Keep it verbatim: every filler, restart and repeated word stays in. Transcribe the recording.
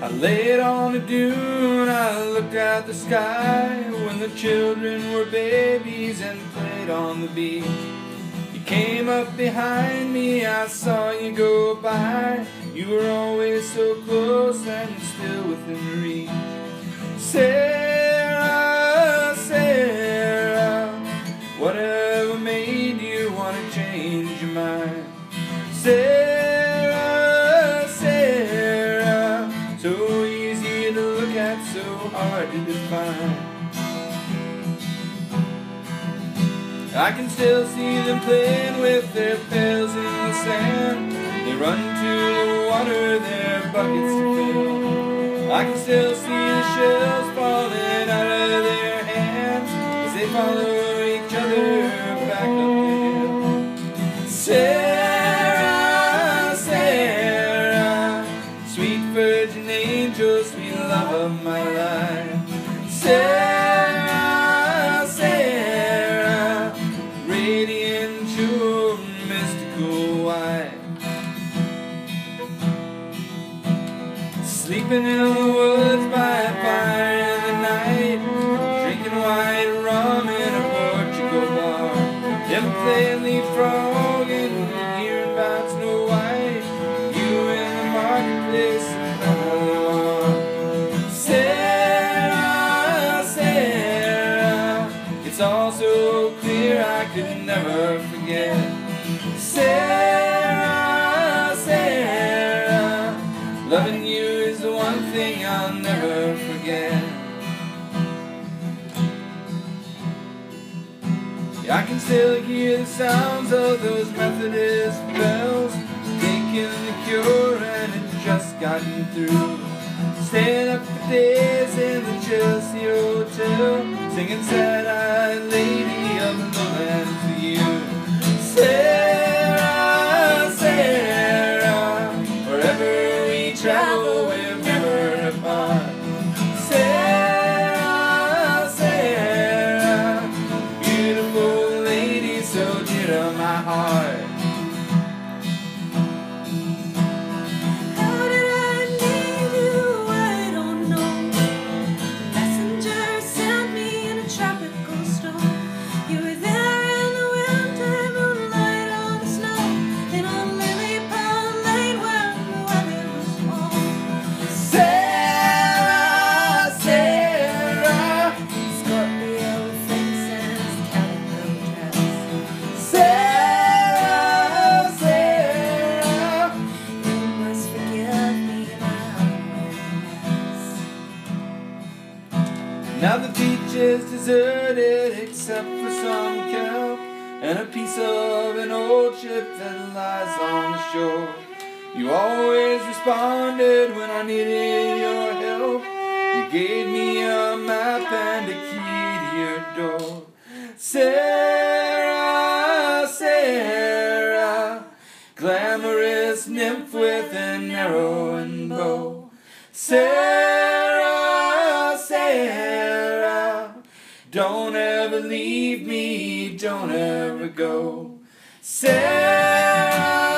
I laid on the dune, I looked at the sky when the children were babies and played on the beach. You came up behind me, I saw you go by. You were always so close and still within reach. Sarah, Sarah, whatever made you want to change your mind? Sarah, Sarah, so easy to look at, so hard to define. I can still see them playing with their pails in the sand. They run to the water, their buckets to fill. I can still see the shells falling out of their hands as they follow each other back up the hill. Sarah, Sarah, sweet virgin angel, sweet love of my life. Sarah, Sarah, radiant, true, mystical white. Sleeping in the woods by a fire in the night, drinking white rum in a Portugal bar. Them playing leapfrog and hearing about Snow White. You in the marketplace and Loire. Sarah, Sarah, it's all so clear I could never forget. Sarah, Sarah, loving you is the one thing I'll never forget. I can still hear the sounds of those Methodist bells, taking the cure and it just gotten through. Staying up for days in the Chelsea Hotel, singing Sad-Eyed Lady of the Lowland for you. Sarah, Sarah, wherever we travel we're never apart. Sarah, Sarah, beautiful lady so dear to my heart. How did I need you? I don't know. The messenger sent me in a tropical storm. You were there in the winter, moonlight on the snow, and on Lily Pond Lane where the weather was warm. Sarah, Sarah, Scorpio faces, calico dress. Sarah, Sarah. You must forgive me my unwariness. Now the beach is deserted except for some kelp and a piece of an old ship that lies on the shore. You always responded when I needed your help. You gave me a map and a key to your door. Sarah, Sarah, glamorous nymph with an arrow and bow. Sarah, Sarah, don't ever leave me, don't ever go. Sarah,